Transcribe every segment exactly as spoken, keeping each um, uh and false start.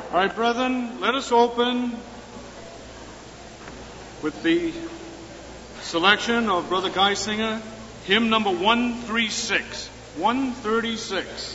All right, brethren, let us open with the selection of Brother Geisinger, hymn number one thirty-six. one thirty-six.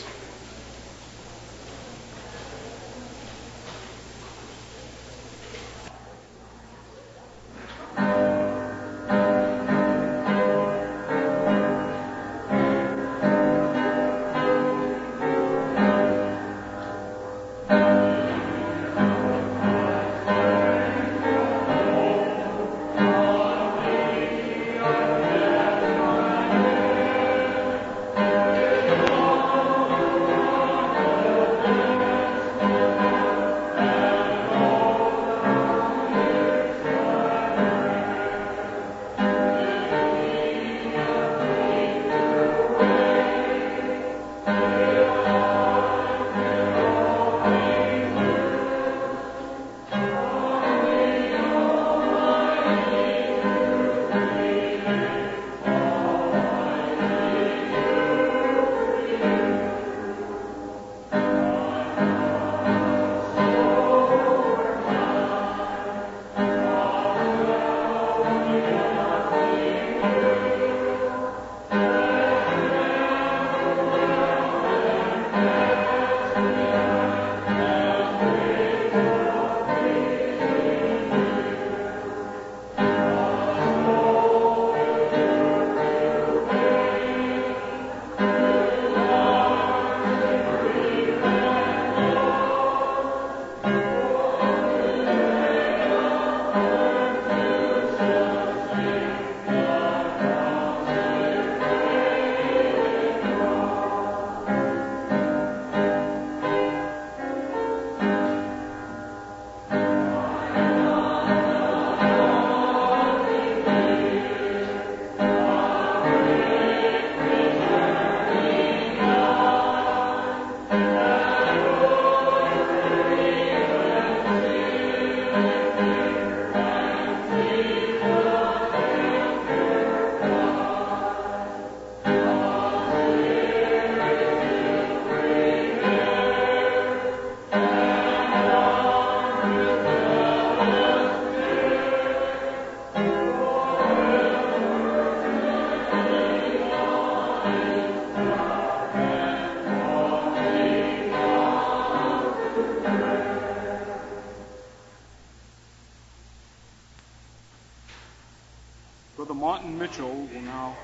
Brother Martin Mitchell will now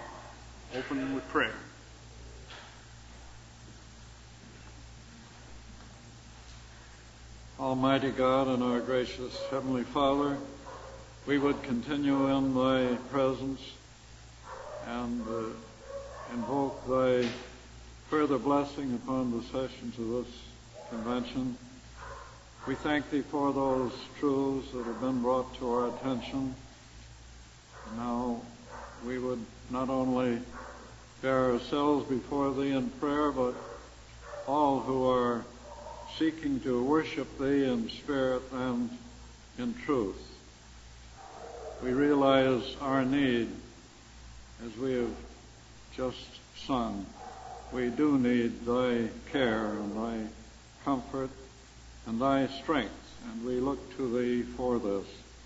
open with prayer. Almighty God and our gracious Heavenly Father, we would continue in Thy presence and uh, invoke Thy further blessing upon the sessions of this convention. We thank Thee for those truths that have been brought to our attention. Now we would not only bear ourselves before Thee in prayer, but all who are seeking to worship Thee in spirit and in truth. We realize our need, as we have just sung. We do need Thy care and Thy comfort and Thy strength, and we look to Thee for this.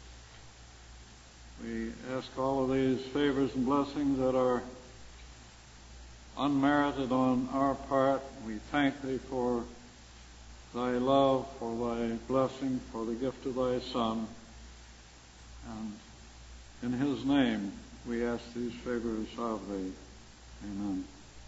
We ask all of these favors and blessings that are unmerited on our part. We thank Thee for Thy love, for Thy blessing, for the gift of Thy Son. And in His name we ask these favors of Thee. Amen.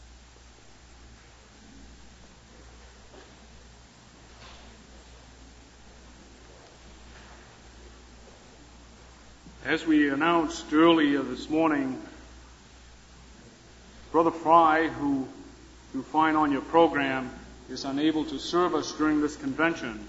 As we announced earlier this morning, Brother Fry, who you find on your program, is unable to serve us during this convention.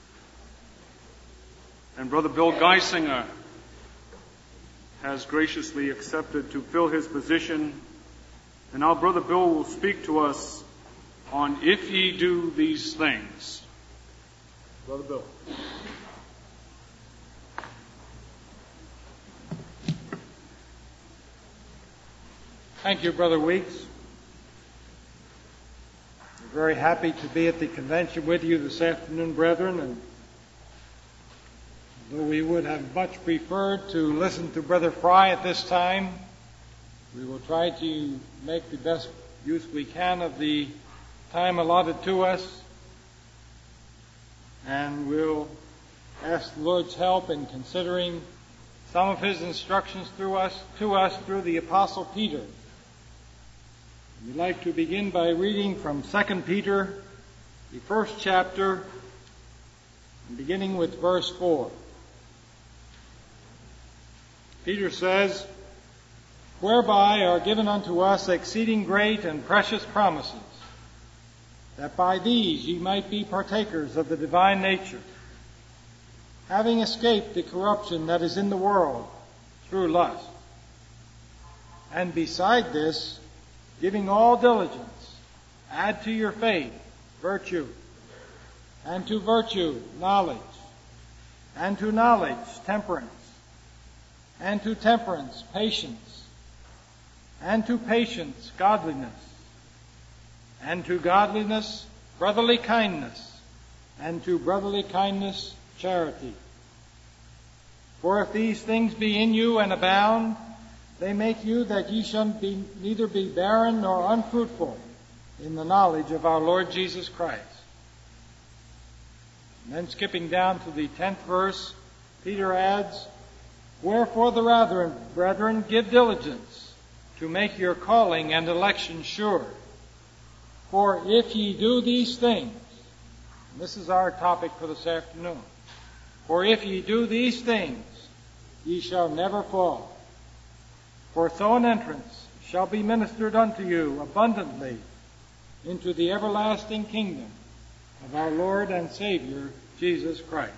And Brother Bill Geisinger has graciously accepted to fill his position. And now Brother Bill will speak to us on If Ye Do These Things. Brother Bill. Thank you, Brother Weeks. We're very happy to be at the convention with you this afternoon, brethren, and Though we would have much preferred to listen to Brother Fry at this time, we will try to make the best use we can of the time allotted to us, and we'll ask the Lord's help in considering some of his instructions through us, to us through the Apostle Peter. We'd like to begin by reading from Second Peter, the first chapter, beginning with verse four. Peter says, "Whereby are given unto us exceeding great and precious promises, that by these ye might be partakers of the divine nature, having escaped the corruption that is in the world through lust. And beside this, giving all diligence, add to your faith virtue, and to virtue knowledge, and to knowledge temperance, and to temperance patience, and to patience godliness, and to godliness brotherly kindness, and to brotherly kindness charity. For if these things be in you and abound, they make you that ye shall be, neither be barren nor unfruitful in the knowledge of our Lord Jesus Christ." And then skipping down to the tenth verse, Peter adds, "Wherefore the rather, brethren, give diligence to make your calling and election sure. For if ye do these things," and this is our topic for this afternoon, "for if ye do these things, ye shall never fall. For so an entrance shall be ministered unto you abundantly into the everlasting kingdom of our Lord and Savior, Jesus Christ."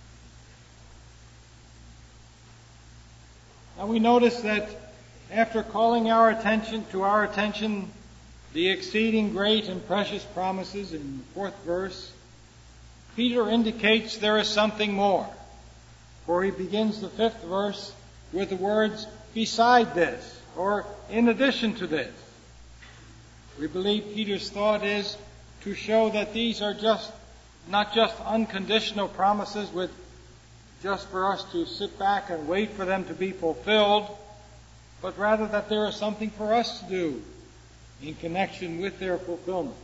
Now we notice that after calling our attention to our attention the exceeding great and precious promises in the fourth verse, Peter indicates there is something more. For he begins the fifth verse with the words, "beside this," or "in addition to this." We believe Peter's thought is to show that these are just not just unconditional promises with just for us to sit back and wait for them to be fulfilled, but rather that there is something for us to do in connection with their fulfillment.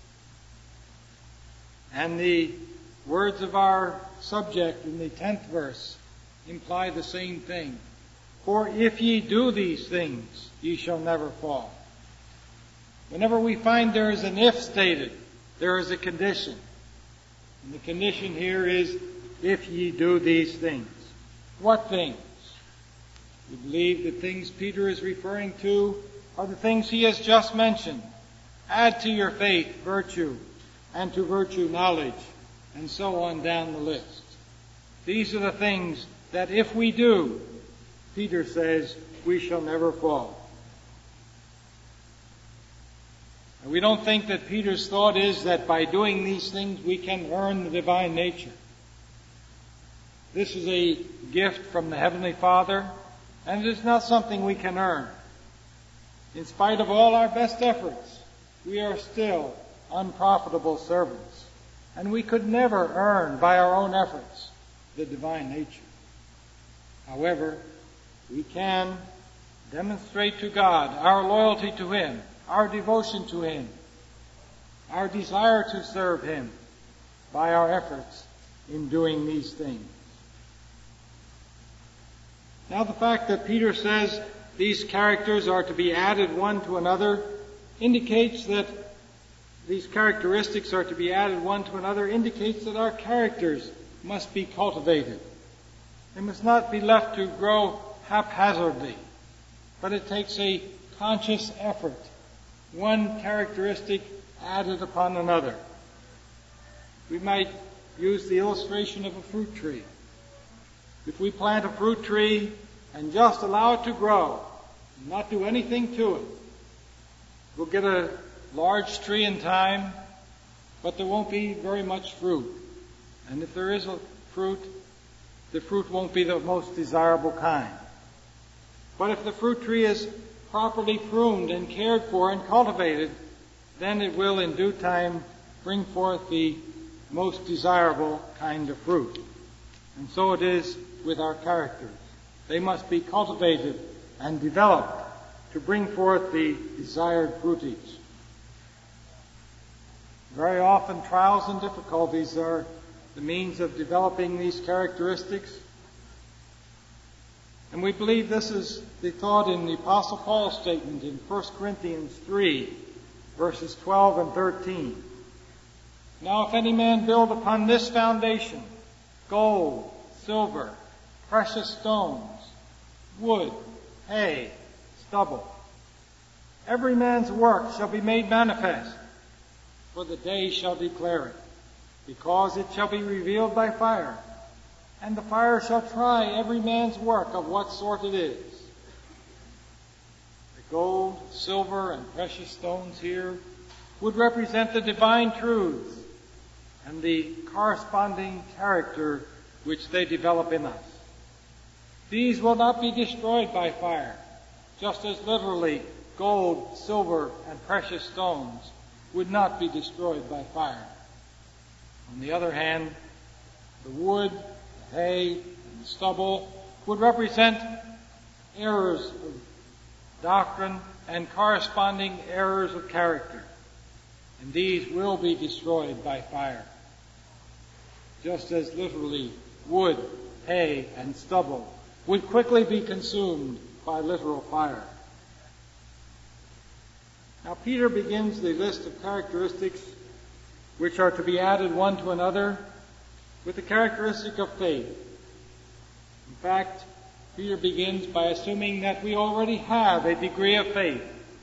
And the words of our subject in the tenth verse imply the same thing. "For if ye do these things, ye shall never fall." Whenever we find there is an if stated, there is a condition. And the condition here is, if ye do these things. What things? We believe the things Peter is referring to are the things he has just mentioned. Add to your faith virtue, and to virtue knowledge, and so on down the list. These are the things that if we do, Peter says, we shall never fall. And we don't think that Peter's thought is that by doing these things we can earn the divine nature. This is a gift from the Heavenly Father, and it is not something we can earn. In spite of all our best efforts, we are still unprofitable servants, and we could never earn by our own efforts the divine nature. However, we can demonstrate to God our loyalty to Him, our devotion to Him, our desire to serve Him by our efforts in doing these things. Now, the fact that Peter says these characters are to be added one to another indicates that these characteristics are to be added one to another indicates that our characters must be cultivated. They must not be left to grow haphazardly, but it takes a conscious effort, one characteristic added upon another. We might use the illustration of a fruit tree. If we plant a fruit tree and just allow it to grow, and not do anything to it, we'll get a large tree in time, but there won't be very much fruit. And if there is a fruit, the fruit won't be the most desirable kind. But if the fruit tree is properly pruned and cared for and cultivated, then it will in due time bring forth the most desirable kind of fruit. And so it is with our characters. They must be cultivated and developed to bring forth the desired fruitage. Very often trials and difficulties are the means of developing these characteristics. And we believe this is the thought in the Apostle Paul's statement in First Corinthians three, verses twelve and thirteen. Now if any man build upon this foundation, gold, silver, precious stones, wood, hay, stubble, every man's work shall be made manifest, for the day shall declare it, because it shall be revealed by fire, and the fire shall try every man's work of what sort it is. The gold, silver, and precious stones here would represent the divine truths and the corresponding character which they develop in us. These will not be destroyed by fire, just as literally gold, silver, and precious stones would not be destroyed by fire. On the other hand, the wood, the hay, and the stubble would represent errors of doctrine and corresponding errors of character, and these will be destroyed by fire, just as literally wood, hay, and stubble would quickly be consumed by literal fire. Now Peter begins the list of characteristics which are to be added one to another with the characteristic of faith. In fact, Peter begins by assuming that we already have a degree of faith.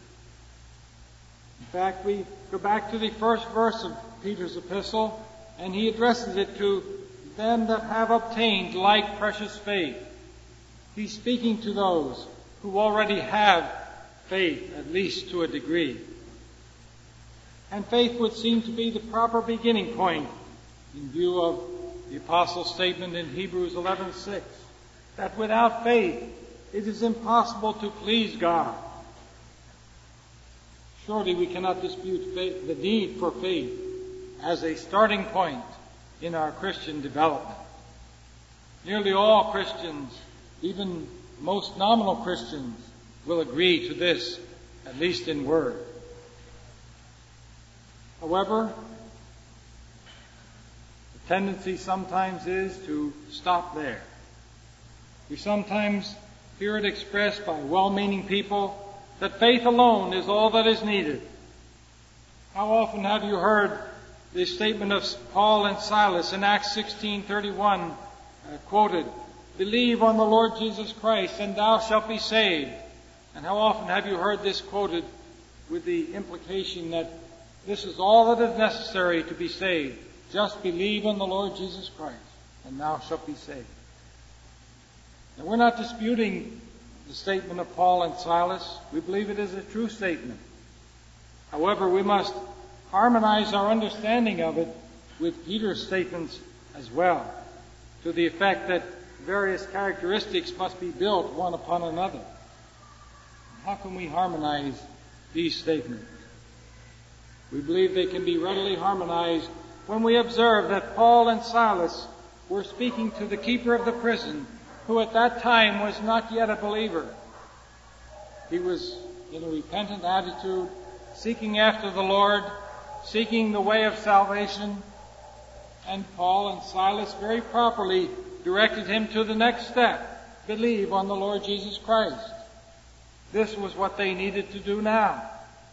In fact, we go back to the first verse of Peter's epistle, and he addresses it to them that have obtained like precious faith. He's speaking to those who already have faith, at least to a degree. And faith would seem to be the proper beginning point in view of the Apostle's statement in Hebrews eleven six, that without faith it is impossible to please God. Surely we cannot dispute faith, the need for faith as a starting point in our Christian development. Nearly all Christians, even most nominal Christians, will agree to this, at least in word. However, the tendency sometimes is to stop there. We sometimes hear it expressed by well-meaning people that faith alone is all that is needed. How often have you heard the statement of Paul and Silas in Acts sixteen thirty-one uh, quoted, "Believe on the Lord Jesus Christ, and thou shalt be saved." And how often have you heard this quoted with the implication that this is all that is necessary to be saved? Just believe on the Lord Jesus Christ, and thou shalt be saved. Now, we're not disputing the statement of Paul and Silas. We believe it is a true statement. However, we must harmonize our understanding of it with Peter's statements as well, to the effect that various characteristics must be built one upon another. How can we harmonize these statements? We believe they can be readily harmonized when we observe that Paul and Silas were speaking to the keeper of the prison, who at that time was not yet a believer. He was in a repentant attitude, seeking after the Lord, seeking the way of salvation, and Paul and Silas very properly directed him to the next step: believe on the Lord Jesus Christ. This was what they needed to do now.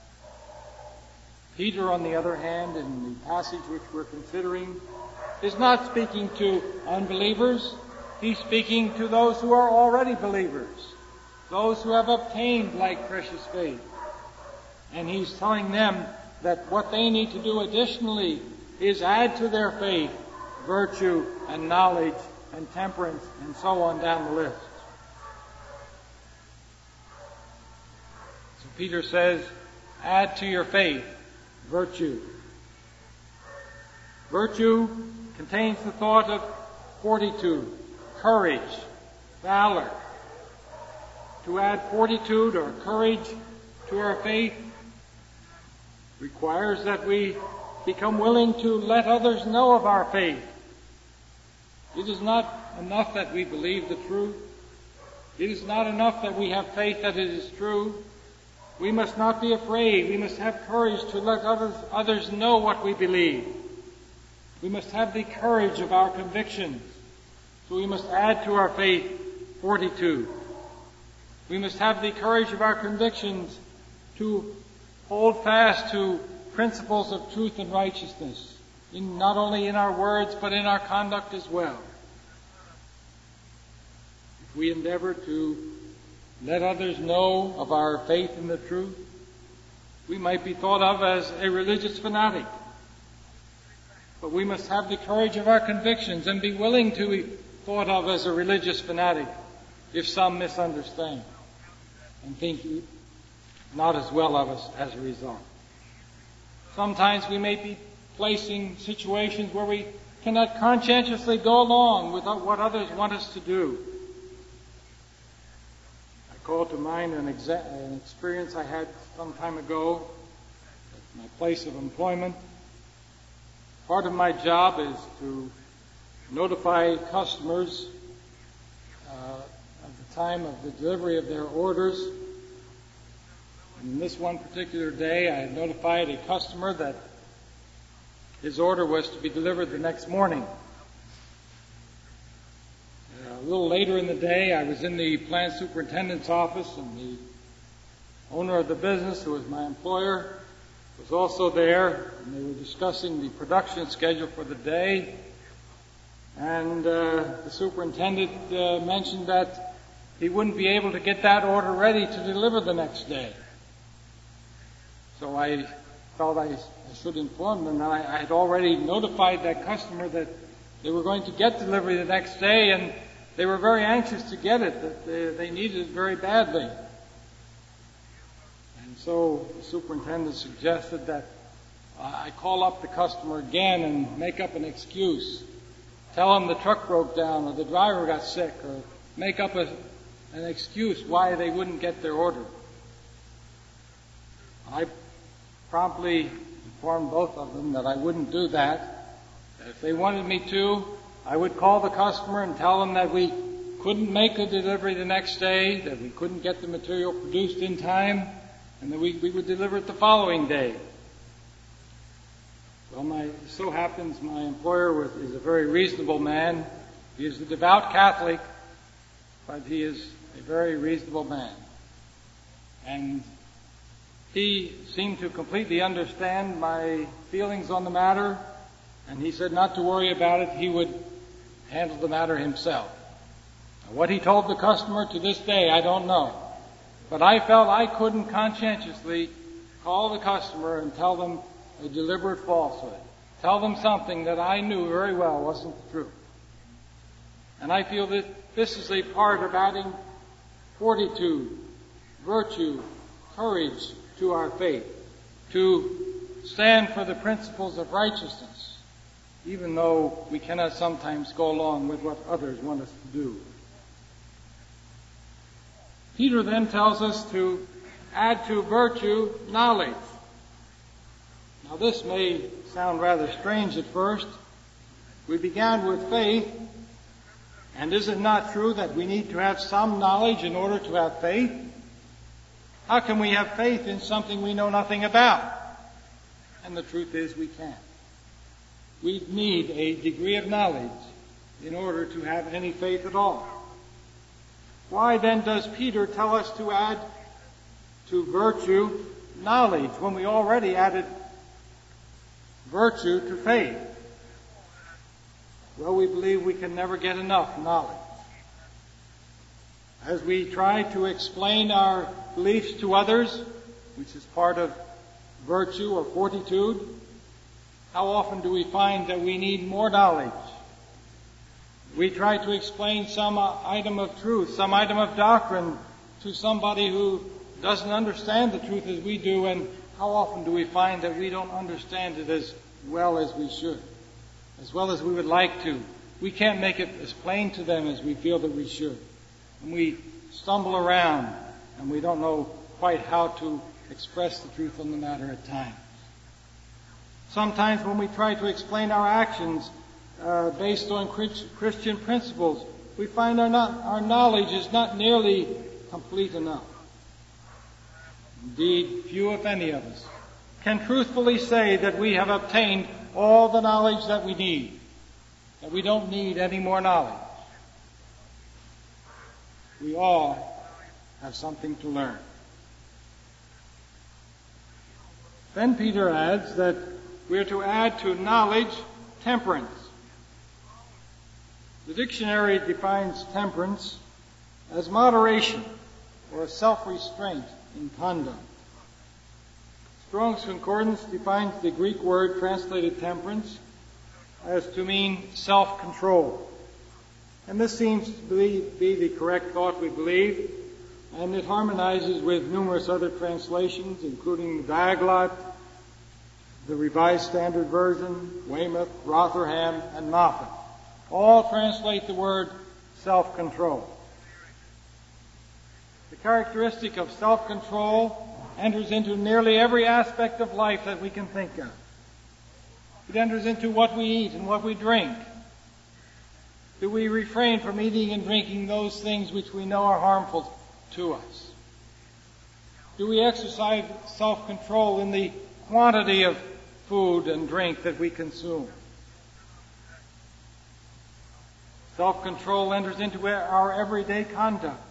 Peter, on the other hand, in the passage which we're considering, is not speaking to unbelievers. He's speaking to those who are already believers, those who have obtained like precious faith. And he's telling them that what they need to do additionally is add to their faith virtue and knowledge and temperance and so on down the list. So Peter says, add to your faith virtue. Virtue contains the thought of fortitude, courage, valor. To add fortitude or courage to our faith requires that we become willing to let others know of our faith. It is not enough that we believe the truth. It is not enough that we have faith that it is true. We must not be afraid. We must have courage to let others, others know what we believe. We must have the courage of our convictions. So we must add to our faith fortitude. We must have the courage of our convictions to hold fast to principles of truth and righteousness, in, not only in our words, but in our conduct as well. If we endeavor to let others know of our faith in the truth, we might be thought of as a religious fanatic. But we must have the courage of our convictions and be willing to be thought of as a religious fanatic if some misunderstand and think not as well of us as a result. Sometimes we may be placing situations where we cannot conscientiously go along with what others want us to do. I call to mind an, exa- an experience I had some time ago at my place of employment. Part of my job is to notify customers uh, at the time of the delivery of their orders. And this one particular day, I had notified a customer that his order was to be delivered the next morning. Uh, a little later in the day, I was in the plant superintendent's office, and the owner of the business, who was my employer, was also there, and they were discussing the production schedule for the day. And uh, the superintendent uh, mentioned that he wouldn't be able to get that order ready to deliver the next day. So I felt I, I should inform them that I, I had already notified that customer that they were going to get delivery the next day, and they were very anxious to get it, that they, they needed it very badly. And so the superintendent suggested that I call up the customer again and make up an excuse. Tell them the truck broke down or the driver got sick, or make up a, an excuse why they wouldn't get their order. I promptly informed both of them that I wouldn't do that. That if they wanted me to, I would call the customer and tell them that we couldn't make the delivery the next day, that we couldn't get the material produced in time, and that we, we would deliver it the following day. Well, my, it so happens my employer was, is a very reasonable man. He is a devout Catholic, but he is a very reasonable man. And he seemed to completely understand my feelings on the matter, and he said not to worry about it. He would handle the matter himself. Now, what he told the customer to this day, I don't know. But I felt I couldn't conscientiously call the customer and tell them a deliberate falsehood. Tell them something that I knew very well wasn't the truth. And I feel that this is a part of adding fortitude, virtue, courage to our faith, to stand for the principles of righteousness, even though we cannot sometimes go along with what others want us to do. Peter then tells us to add to virtue knowledge. Now this may sound rather strange at first. We began with faith, and is it not true that we need to have some knowledge in order to have faith? How can we have faith in something we know nothing about? And the truth is we can't. We need a degree of knowledge in order to have any faith at all. Why then does Peter tell us to add to virtue knowledge when we already added virtue to faith? Well, we believe we can never get enough knowledge. As we try to explain our beliefs to others, which is part of virtue or fortitude, how often do we find that we need more knowledge? We try to explain some item of truth, some item of doctrine to somebody who doesn't understand the truth as we do, and how often do we find that we don't understand it as well as we should, as well as we would like to? We can't make it as plain to them as we feel that we should. And we stumble around, and we don't know quite how to express the truth on the matter at times. Sometimes when we try to explain our actions, uh, based on Christian principles, we find our, not, our knowledge is not nearly complete enough. Indeed, few, if any of us, can truthfully say that we have obtained all the knowledge that we need, that we don't need any more knowledge. We all have something to learn. Then Peter adds that we are to add to knowledge temperance. The dictionary defines temperance as moderation or self-restraint in conduct. Strong's Concordance defines the Greek word translated temperance as to mean self-control. And this seems to be, be the correct thought, we believe, and it harmonizes with numerous other translations, including the Diaglott, the Revised Standard Version, Weymouth, Rotherham, and Moffat. All translate the word self-control. The characteristic of self-control enters into nearly every aspect of life that we can think of. It enters into what we eat and what we drink. Do we refrain from eating and drinking those things which we know are harmful to us? Do we exercise self-control in the quantity of food and drink that we consume? Self-control enters into our everyday conduct.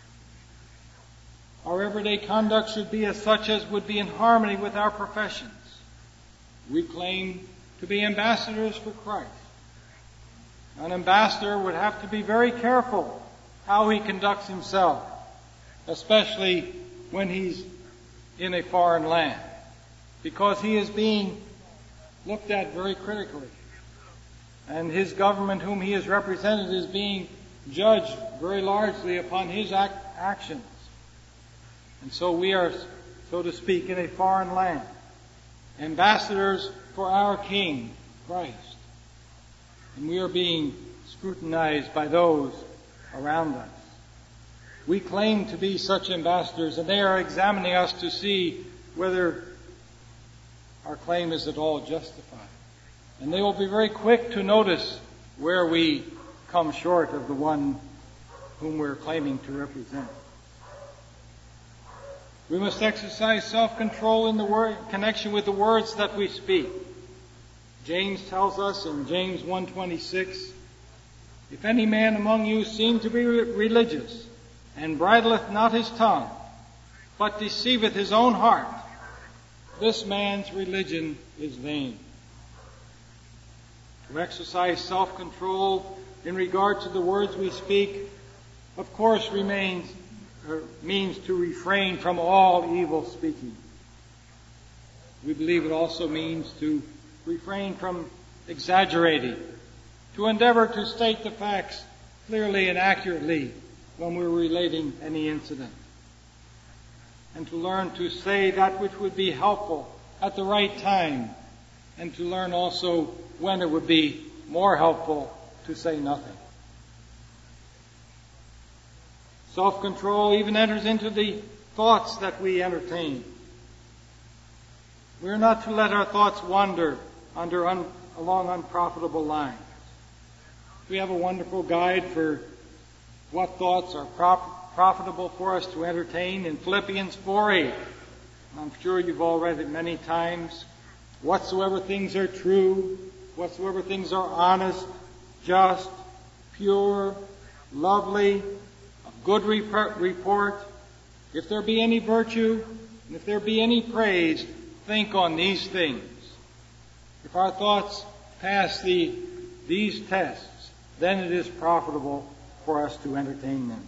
Our everyday conduct should be as such as would be in harmony with our professions. We claim to be ambassadors for Christ. An ambassador would have to be very careful how he conducts himself, especially when he's in a foreign land, because he is being looked at very critically. And his government, whom he has represented, is being judged very largely upon his act- actions. And so we are, so to speak, in a foreign land, ambassadors for our King, Christ. And we are being scrutinized by those around us. We claim to be such ambassadors, and they are examining us to see whether our claim is at all justified. And they will be very quick to notice where we come short of the one whom we're claiming to represent. We must exercise self-control in the word, connection with the words that we speak. James tells us in James one twenty-six, if any man among you seem to be religious, and bridleth not his tongue, but deceiveth his own heart, this man's religion is vain. To exercise self-control in regard to the words we speak, of course, remains or means to refrain from all evil speaking. We believe it also means to refrain from exaggerating, to endeavor to state the facts clearly and accurately when we're relating any incident, and to learn to say that which would be helpful at the right time, and to learn also when it would be more helpful to say nothing. Self-control even enters into the thoughts that we entertain. We are not to let our thoughts wander under un, along unprofitable lines. We have a wonderful guide for what thoughts are prop, profitable for us to entertain in Philippians four eight. I'm sure you've all read it many times. Whatsoever things are true, whatsoever things are honest, just, pure, lovely, of good report, if there be any virtue, and if there be any praise, think on these things. If our thoughts pass the, these tests, then it is profitable for us to entertain them.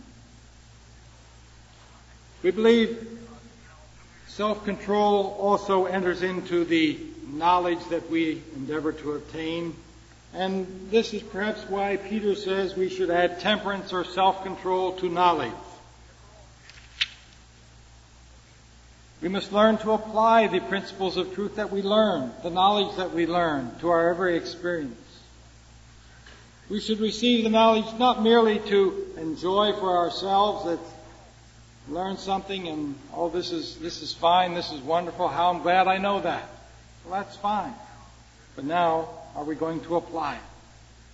We believe self-control also enters into the knowledge that we endeavor to obtain. And this is perhaps why Peter says we should add temperance or self-control to knowledge. We must learn to apply the principles of truth that we learn, the knowledge that we learn, to our every experience. We should receive the knowledge not merely to enjoy for ourselves, that learn something and, oh, this is this is fine, this is wonderful, how I'm glad I know that. Well, that's fine. But now, are we going to apply it?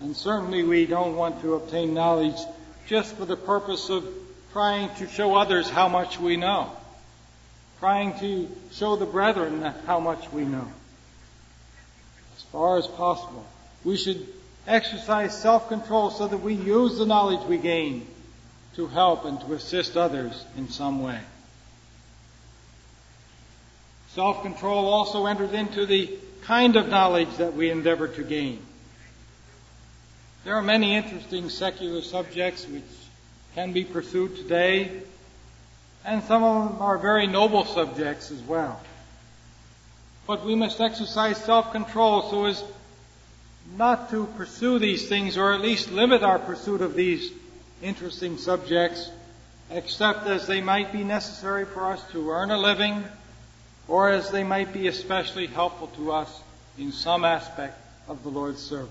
And certainly we don't want to obtain knowledge just for the purpose of trying to show others how much we know, trying to show the brethren how much we know. As far as possible, we should exercise self-control so that we use the knowledge we gain to help and to assist others in some way. Self-control also enters into the kind of knowledge that we endeavor to gain. There are many interesting secular subjects which can be pursued today, and some of them are very noble subjects as well. But we must exercise self-control so as not to pursue these things, or at least limit our pursuit of these interesting subjects, except as they might be necessary for us to earn a living, or as they might be especially helpful to us in some aspect of the Lord's service.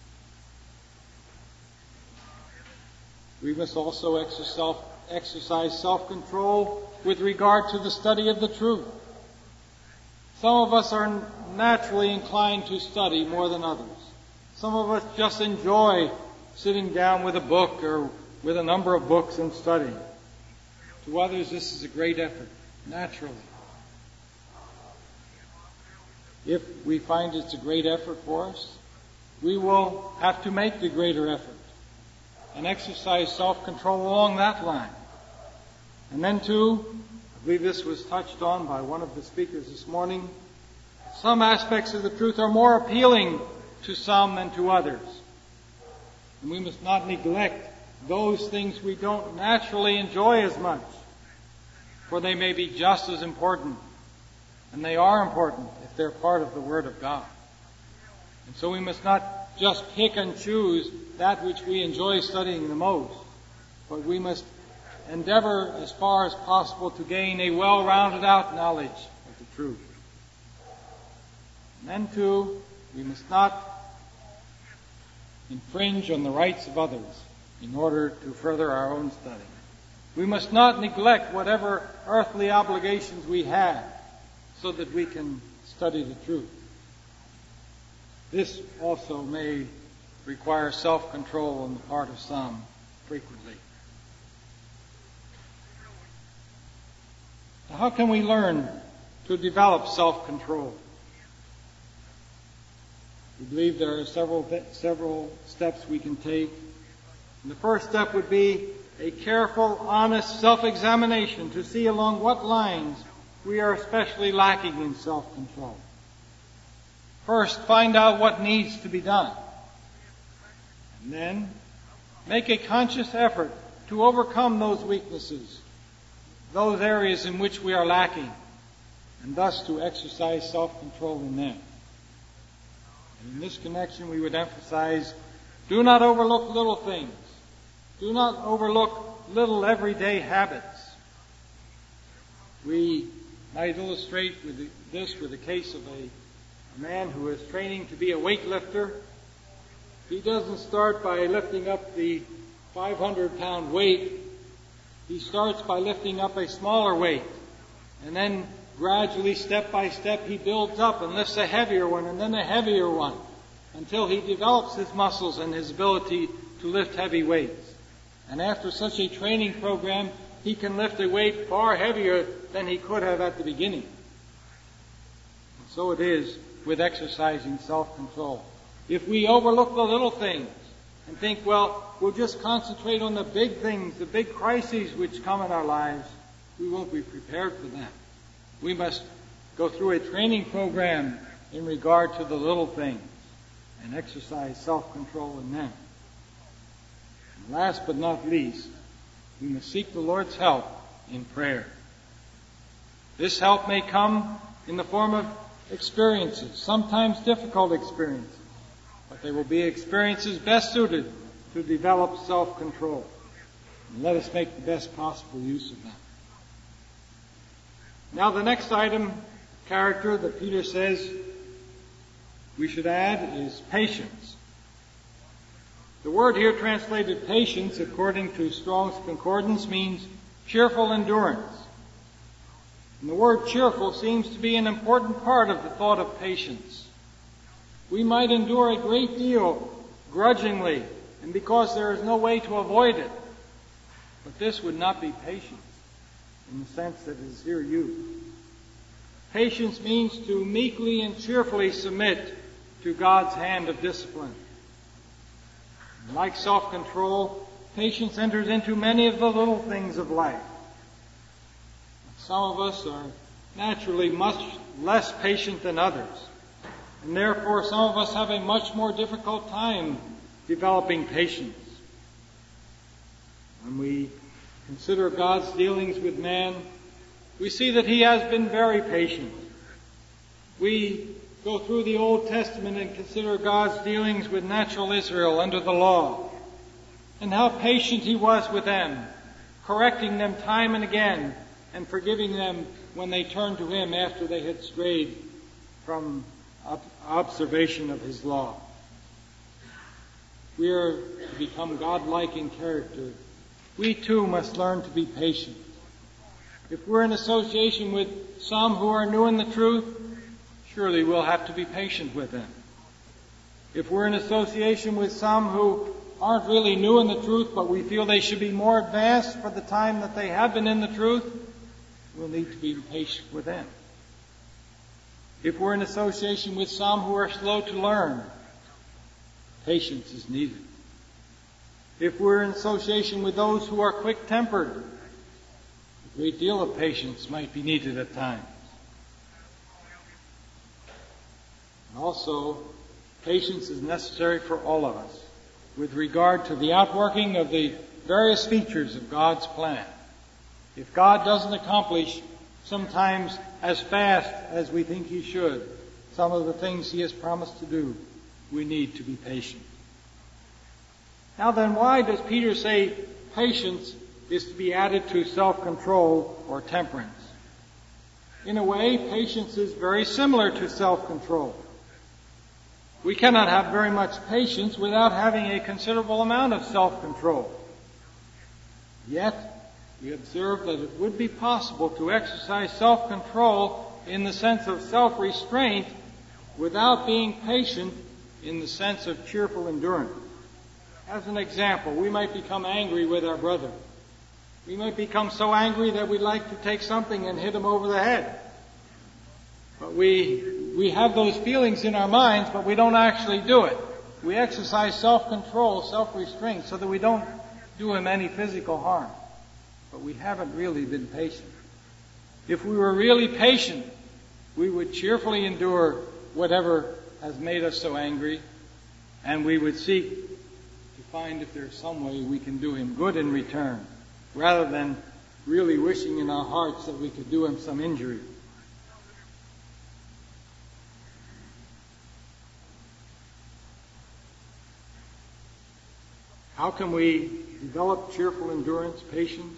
We must also exercise self-control with regard to the study of the truth. Some of us are naturally inclined to study more than others. Some of us just enjoy sitting down with a book or with a number of books and studying. To others, this is a great effort, naturally. If we find it's a great effort for us, we will have to make the greater effort and exercise self-control along that line. And then too, I believe this was touched on by one of the speakers this morning, some aspects of the truth are more appealing to some than to others. And we must not neglect those things we don't naturally enjoy as much, for they may be just as important, and they are important if they're part of the Word of God. And so we must not just pick and choose that which we enjoy studying the most, but we must endeavor as far as possible to gain a well-rounded out knowledge of the truth. And then too, we must not infringe on the rights of others in order to further our own study. We must not neglect whatever earthly obligations we have so that we can study the truth. This also may require self-control on the part of some frequently. Now, how can we learn to develop self-control? We believe there are several several steps we can take. And the first step would be a careful, honest self-examination to see along what lines we are especially lacking in self-control. First, find out what needs to be done. And then, make a conscious effort to overcome those weaknesses, those areas in which we are lacking, and thus to exercise self-control in them. And in this connection, we would emphasize, do not overlook little things. Do not overlook little everyday habits. We might illustrate with this with the case of a, a man who is training to be a weightlifter. He doesn't start by lifting up the five hundred pound weight. He starts by lifting up a smaller weight. And then gradually, step by step, he builds up and lifts a heavier one and then a heavier one until he develops his muscles and his ability to lift heavy weights. And after such a training program, he can lift a weight far heavier than he could have at the beginning. And so it is with exercising self-control. If we overlook the little things and think, well, we'll just concentrate on the big things, the big crises which come in our lives, we won't be prepared for them. We must go through a training program in regard to the little things and exercise self-control in them. And last but not least, we must seek the Lord's help in prayer. This help may come in the form of experiences, sometimes difficult experiences, but they will be experiences best suited to develop self-control. And let us make the best possible use of them. Now the next item, character, that Peter says we should add is patience. The word here translated patience, according to Strong's Concordance, means cheerful endurance. And the word cheerful seems to be an important part of the thought of patience. We might endure a great deal grudgingly, and because there is no way to avoid it. But this would not be patience in the sense that is here used. Patience means to meekly and cheerfully submit to God's hand of discipline. Like self-control, patience enters into many of the little things of life. Some of us are naturally much less patient than others, and therefore some of us have a much more difficult time developing patience. When we consider God's dealings with man, we see that He has been very patient. We go through the Old Testament and consider God's dealings with natural Israel under the law, and how patient He was with them, correcting them time and again, and forgiving them when they turned to Him after they had strayed from observation of His law. We are to become God-like in character. We too must learn to be patient. If we're in association with some who are new in the truth, surely we'll have to be patient with them. If we're in association with some who aren't really new in the truth, but we feel they should be more advanced for the time that they have been in the truth, we'll need to be patient with them. If we're in association with some who are slow to learn, patience is needed. If we're in association with those who are quick-tempered, a great deal of patience might be needed at times. And also, patience is necessary for all of us with regard to the outworking of the various features of God's plan. If God doesn't accomplish sometimes as fast as we think He should some of the things He has promised to do, we need to be patient. Now then, why does Peter say patience is to be added to self-control or temperance? In a way, patience is very similar to self-control. We cannot have very much patience without having a considerable amount of self-control. Yet, we observe that it would be possible to exercise self-control in the sense of self-restraint without being patient in the sense of cheerful endurance. As an example, we might become angry with our brother. We might become so angry that we'd like to take something and hit him over the head. But we we have those feelings in our minds, but we don't actually do it. We exercise self-control, self-restraint, so that we don't do him any physical harm. But we haven't really been patient. If we were really patient, we would cheerfully endure whatever has made us so angry, and we would seek to find if there's some way we can do him good in return, rather than really wishing in our hearts that we could do him some injury. How can we develop cheerful endurance, patience?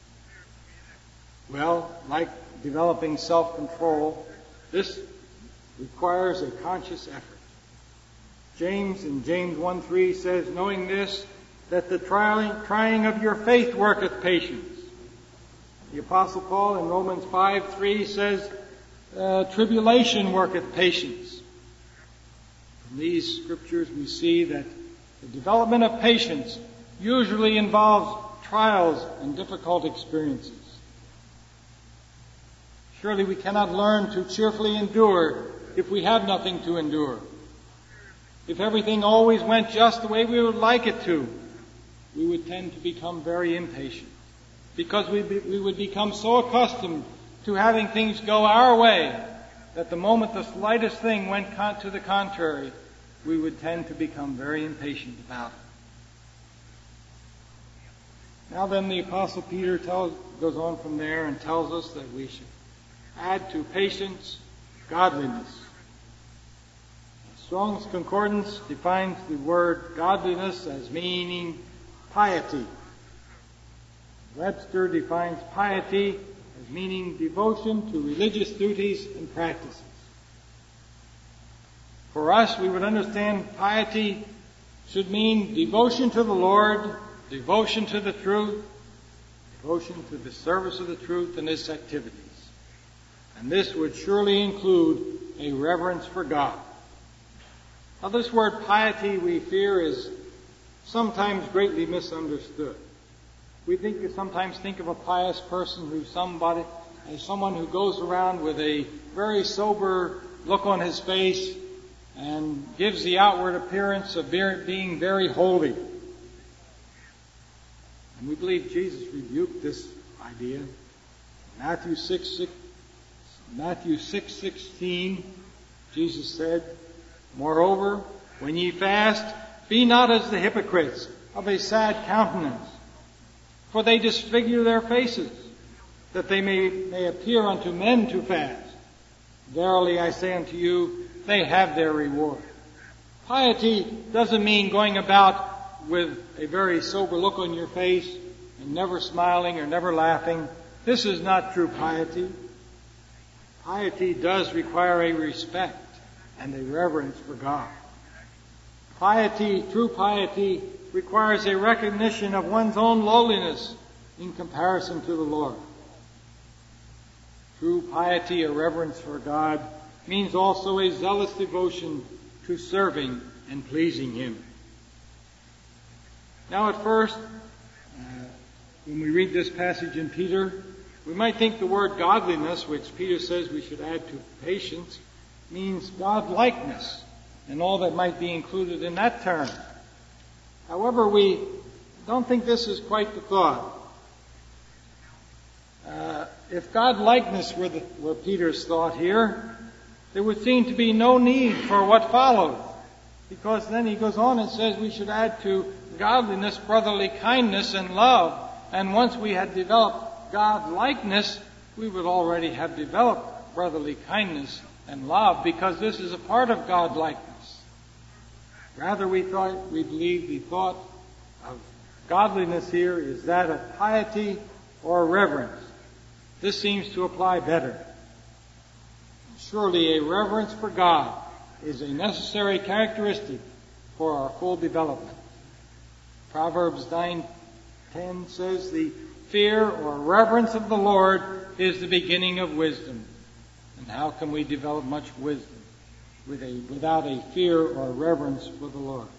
Well, like developing self-control, this requires a conscious effort. James in James one three says, knowing this, that the trying, trying of your faith worketh patience. The Apostle Paul in Romans five three says, uh, tribulation worketh patience. From these scriptures we see that the development of patience usually involves trials and difficult experiences. Surely we cannot learn to cheerfully endure if we have nothing to endure. If everything always went just the way we would like it to, we would tend to become very impatient, because we, be, we would become so accustomed to having things go our way that the moment the slightest thing went con- to the contrary, we would tend to become very impatient about it. Now then, the Apostle Peter tells, goes on from there and tells us that we should add to patience godliness. Strong's Concordance defines the word godliness as meaning piety. Webster defines piety as meaning devotion to religious duties and practices. For us, we would understand piety should mean devotion to the Lord, devotion to the truth, devotion to the service of the truth and its activities. And this would surely include a reverence for God. Now, this word piety, we fear, is sometimes greatly misunderstood. We think you sometimes think of a pious person who's somebody, as someone who goes around with a very sober look on his face and gives the outward appearance of being very holy. And we believe Jesus rebuked this idea. Matthew six, six, Matthew six sixteen, Jesus said, "Moreover, when ye fast, be not as the hypocrites, of a sad countenance, for they disfigure their faces, that they may, may appear unto men to fast. Verily I say unto you, they have their reward." Piety doesn't mean going about with a very sober look on your face and never smiling or never laughing. This is not true piety. Piety does require a respect and a reverence for God. Piety, true piety, requires a recognition of one's own lowliness in comparison to the Lord. True piety or reverence for God means also a zealous devotion to serving and pleasing Him. Now at first, uh, when we read this passage in Peter, we might think the word godliness, which Peter says we should add to patience, means God-likeness and all that might be included in that term. However, we don't think this is quite the thought. Uh, if God-likeness were, the, were Peter's thought here, there would seem to be no need for what follows, because then he goes on and says we should add to godliness brotherly kindness and love. And once we had developed God-likeness, we would already have developed brotherly kindness and love, because this is a part of God-likeness. Rather, we thought, we believe the thought of godliness here is that of piety or reverence. This seems to apply better. Surely a reverence for God is a necessary characteristic for our full development. Proverbs nine ten says, "The fear or reverence of the Lord is the beginning of wisdom." And how can we develop much wisdom with a, without a fear or reverence for the Lord?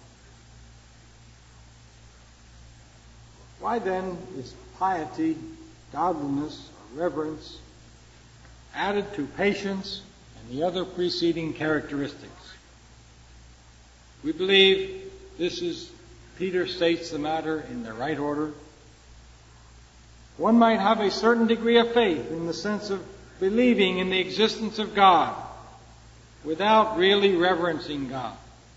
Why then is piety, godliness, or reverence added to patience and the other preceding characteristics? We believe this is, Peter states the matter in the right order. One might have a certain degree of faith in the sense of believing in the existence of God without really reverencing God.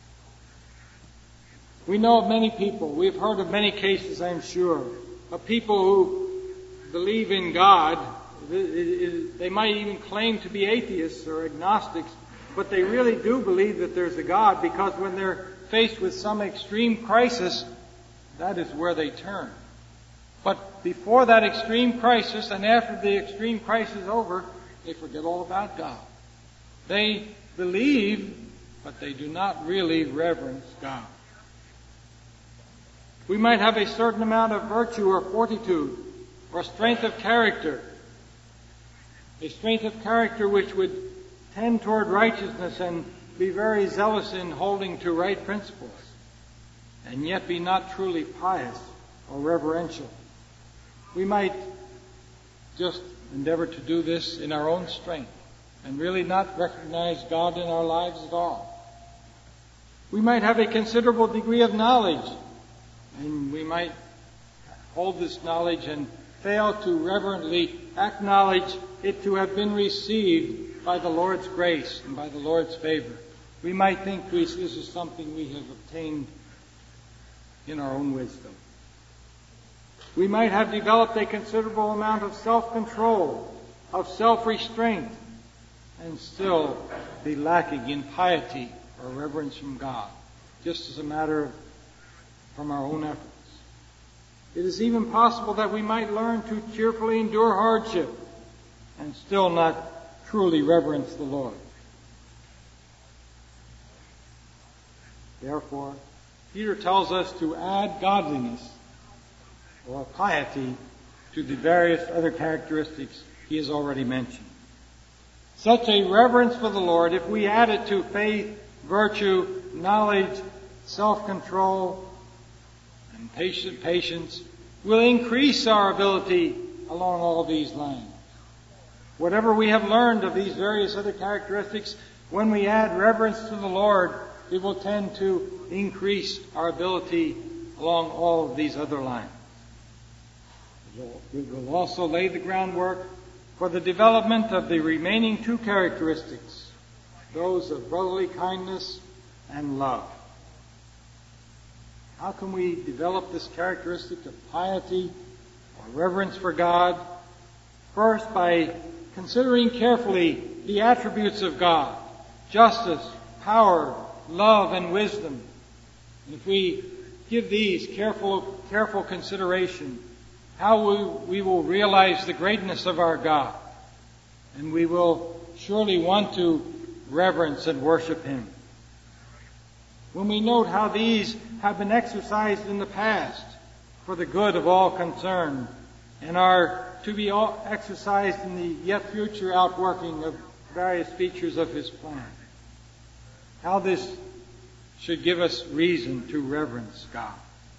We know of many people, we've heard of many cases, I'm sure, of people who believe in God. They might even claim to be atheists or agnostics, but they really do believe that there's a God, because when they're faced with some extreme crisis, that is where they turn. But before that extreme crisis and after the extreme crisis is over, they forget all about God. They believe, but they do not really reverence God. We might have a certain amount of virtue or fortitude or strength of character, a strength of character which would tend toward righteousness and be very zealous in holding to right principles, and yet be not truly pious or reverential. We might just endeavor to do this in our own strength and really not recognize God in our lives at all. We might have a considerable degree of knowledge, and we might hold this knowledge and fail to reverently acknowledge it to have been received by the Lord's grace and by the Lord's favor. We might think this is something we have obtained in our own wisdom. We might have developed a considerable amount of self-control, of self-restraint, and still be lacking in piety or reverence from God, just as a matter of from our own efforts. It is even possible that we might learn to cheerfully endure hardship and still not truly reverence the Lord. Therefore, Peter tells us to add godliness or piety to the various other characteristics he has already mentioned. Such a reverence for the Lord, if we add it to faith virtue, knowledge, self-control, and patient patience will increase our ability along all these lines. Whatever we have learned of these various other characteristics, when we add reverence to the Lord, it will tend to increase our ability along all of these other lines. It will also lay the groundwork for the development of the remaining two characteristics, those of brotherly kindness and love. How can we develop this characteristic of piety or reverence for God? First, by considering carefully the attributes of God: justice, power, love, and wisdom. And if we give these careful, careful consideration, how we, we will realize the greatness of our God, and we will surely want to reverence and worship Him. When we note how these have been exercised in the past for the good of all concerned, and are to be all exercised in the yet future outworking of various features of His plan, how this should give us reason to reverence God.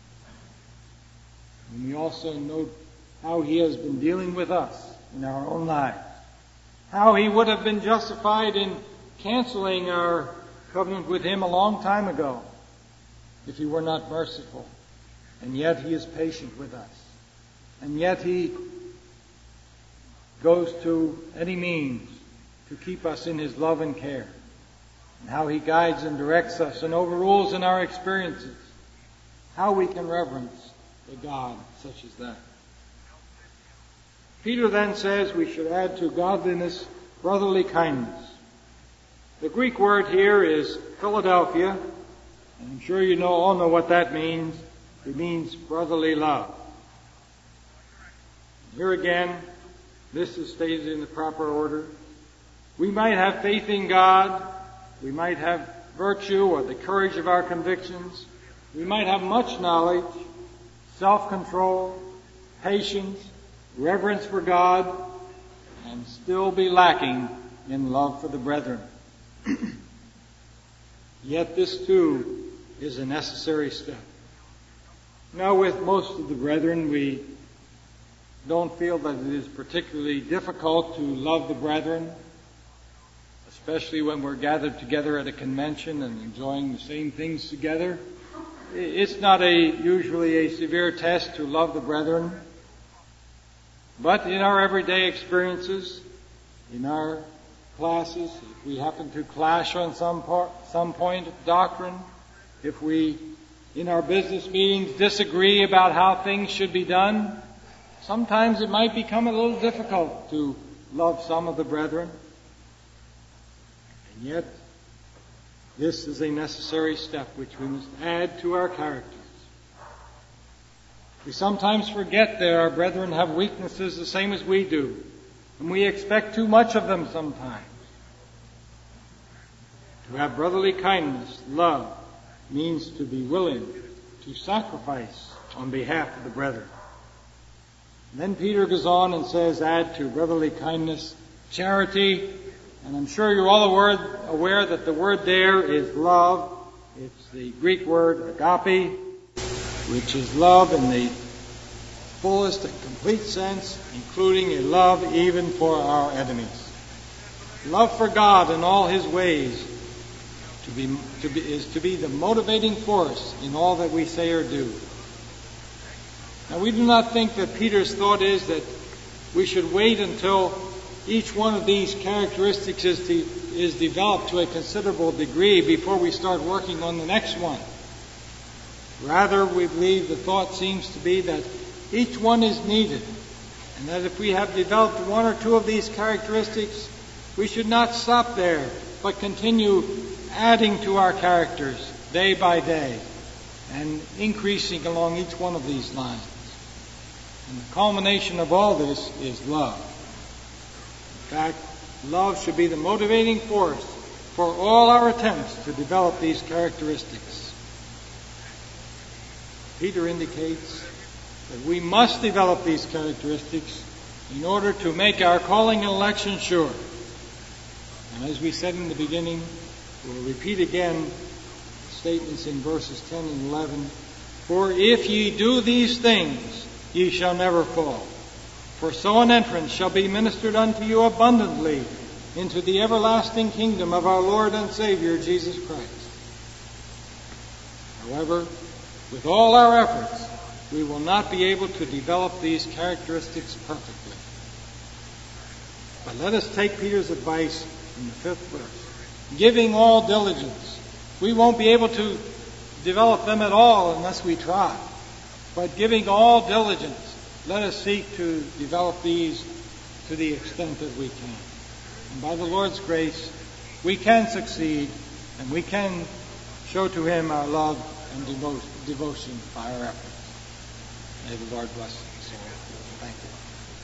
And we also note how He has been dealing with us in our own lives, how He would have been justified in canceling our covenant with Him a long time ago if He were not merciful. And yet He is patient with us. And yet He goes to any means to keep us in His love and care. And how He guides and directs us and overrules in our experiences. How we can reverence a God such as that. Peter then says we should add to godliness brotherly kindness. The Greek word here is Philadelphia, and I'm sure you know all know what that means. It means brotherly love. Here again, this is stated in the proper order. We might have faith in God, we might have virtue or the courage of our convictions, we might have much knowledge, self-control, patience, reverence for God, and still be lacking in love for the brethren. Yet this too is a necessary step. Now, with most of the brethren, we don't feel that it is particularly difficult to love the brethren, especially when we're gathered together at a convention and enjoying the same things together. It's not a usually a severe test to love the brethren. But in our everyday experiences, in our classes, if we happen to clash on some part, some point of doctrine, if we, in our business meetings, disagree about how things should be done, sometimes it might become a little difficult to love some of the brethren. And yet, this is a necessary step which we must add to our characters. We sometimes forget that our brethren have weaknesses the same as we do, and we expect too much of them sometimes. To have brotherly kindness, love, means to be willing to sacrifice on behalf of the brethren. And then Peter goes on and says, add to brotherly kindness charity. And I'm sure you're all aware, aware that the word there is love. It's the Greek word agape, which is love in the fullest and complete sense, including a love even for our enemies. Love for God in all His ways to be, to be, is to be the motivating force in all that we say or do. Now, we do not think that Peter's thought is that we should wait until each one of these characteristics is, de- is developed to a considerable degree before we start working on the next one. Rather, we believe the thought seems to be that each one is needed, and that if we have developed one or two of these characteristics, we should not stop there, but continue adding to our characters day by day and increasing along each one of these lines. And the culmination of all this is love. In fact, love should be the motivating force for all our attempts to develop these characteristics. Peter indicates that we must develop these characteristics in order to make our calling and election sure. And as we said in the beginning, We'll repeat again statements in verses ten and eleven. For if ye do these things, ye shall never fall. For so an entrance shall be ministered unto you abundantly into the everlasting kingdom of our Lord and Savior, Jesus Christ. However, with all our efforts, we will not be able to develop these characteristics perfectly. But let us take Peter's advice in the fifth verse. Giving all diligence. We won't be able to develop them at all unless we try. But giving all diligence, let us seek to develop these to the extent that we can. And by the Lord's grace, we can succeed, and we can show to Him our love and devo- devotion by our efforts. May the Lord bless us all. Thank you.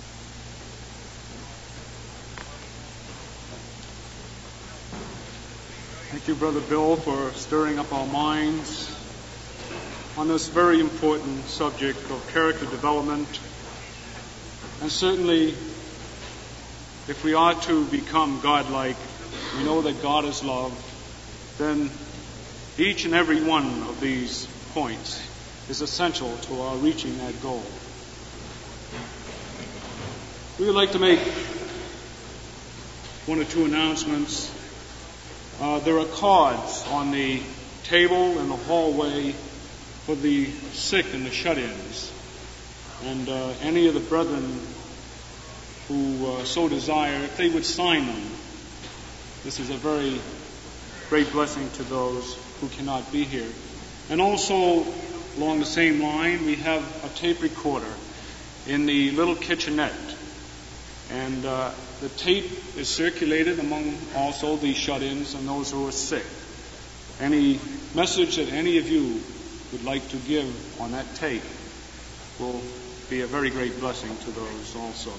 Thank you, Brother Bill, for stirring up our minds on this very important subject of character development. And certainly, if we are to become godlike, we know that God is love, then each and every one of these points is essential to our reaching that goal. We would like to make one or two announcements. Uh, there are cards on the table in the hallway for the sick and the shut-ins. And uh, any of the brethren who uh, so desire, if they would sign them, this is a very great blessing to those who cannot be here. And also, along the same line, we have a tape recorder in the little kitchenette. And uh, the tape is circulated among also the shut-ins and those who are sick. Any message that any of you would like to give on that tape will be a very great blessing to those also.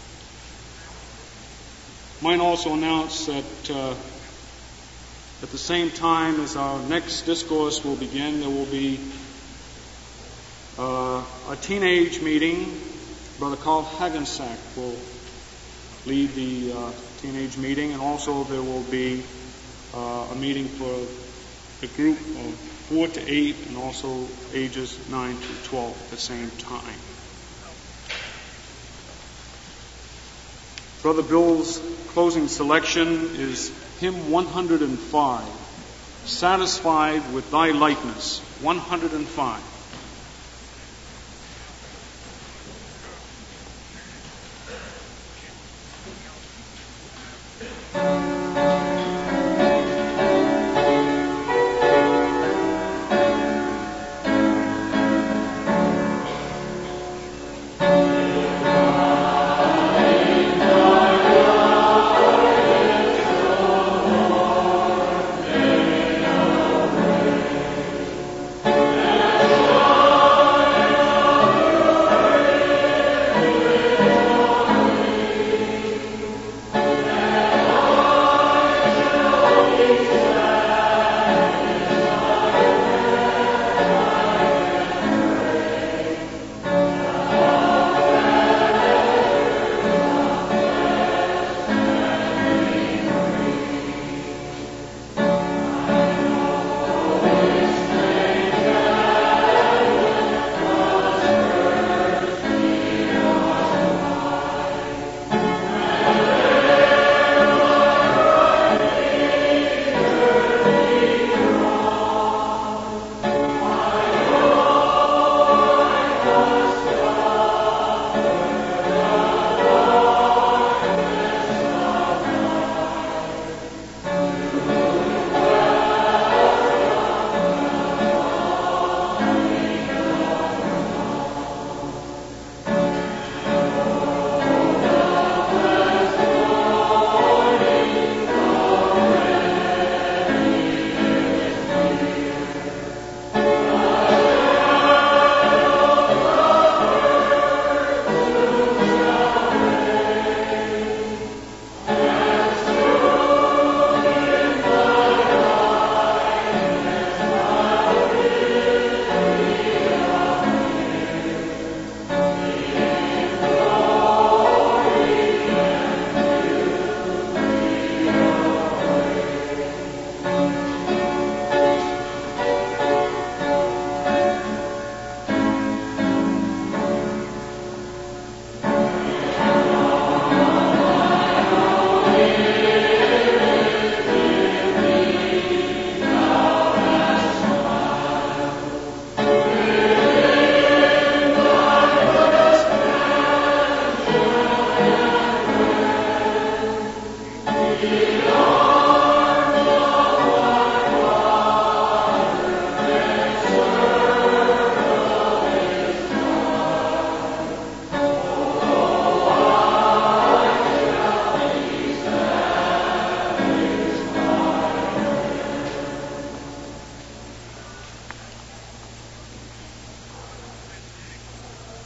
Might also announce that uh, at the same time as our next discourse will begin, there will be uh, a teenage meeting. Brother Carl Hagensack will lead the uh, teenage meeting, and also there will be uh, a meeting for a group of four to eight and also ages nine to twelve at the same time. Brother Bill's closing selection is hymn one hundred five, Satisfied with Thy Likeness, one hundred five. Thank you.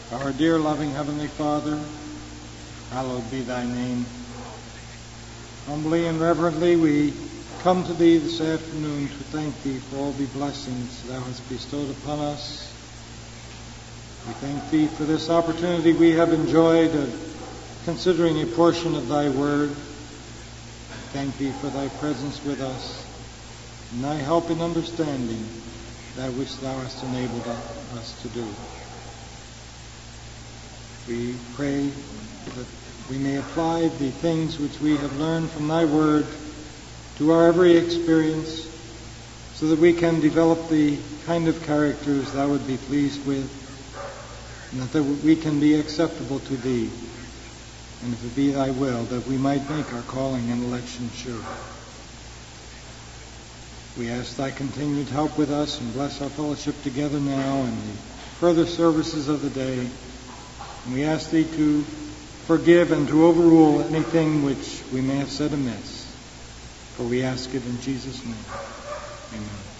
Our dear loving Heavenly Father, hallowed be thy name. Humbly and reverently we come to thee this afternoon to thank thee for all the blessings thou hast bestowed upon us. We thank thee for this opportunity we have enjoyed of considering a portion of thy word. We thank thee for thy presence with us and thy help in understanding that which thou hast enabled us to do. We pray that we may apply the things which we have learned from thy word to our every experience, so that we can develop the kind of characters thou would be pleased with, and that we can be acceptable to thee, and if it be thy will, that we might make our calling and election sure. We ask thy continued help with us, and bless our fellowship together now and the further services of the day. And we ask thee to forgive and to overrule anything which we may have said amiss. For we ask it in Jesus' name. Amen.